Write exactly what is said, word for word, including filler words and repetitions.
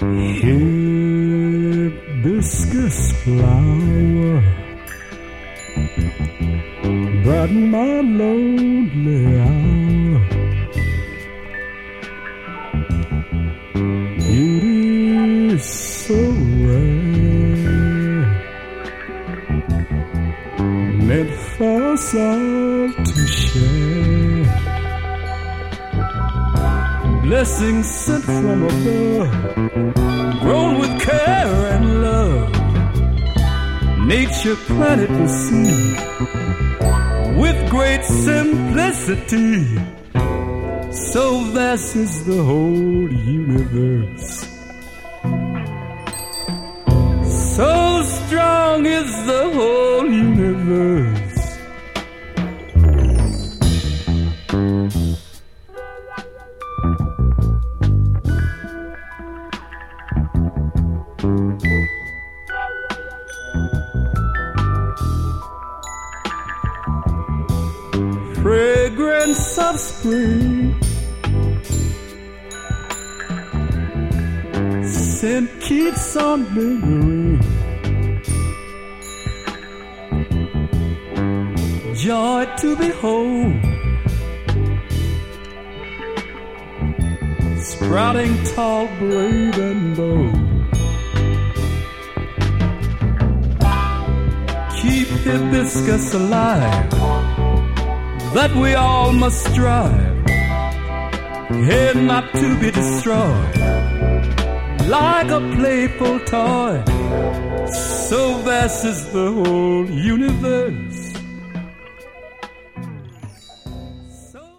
Hibiscus flower, brighten my lonely hour. Beauty is so rare, meant for us all to share. Blessings sent from above, grown with care and love. Nature planted the seed with great simplicity. So vast is the whole universe, so strong is the whole universe. Fragrance of spring, scent keeps on lingering. Joy to behold, sprouting tall, brave and bold. Keep hibiscus alive, that we all must strive, here not to be destroyed, like a playful toy. So vast is the whole universe,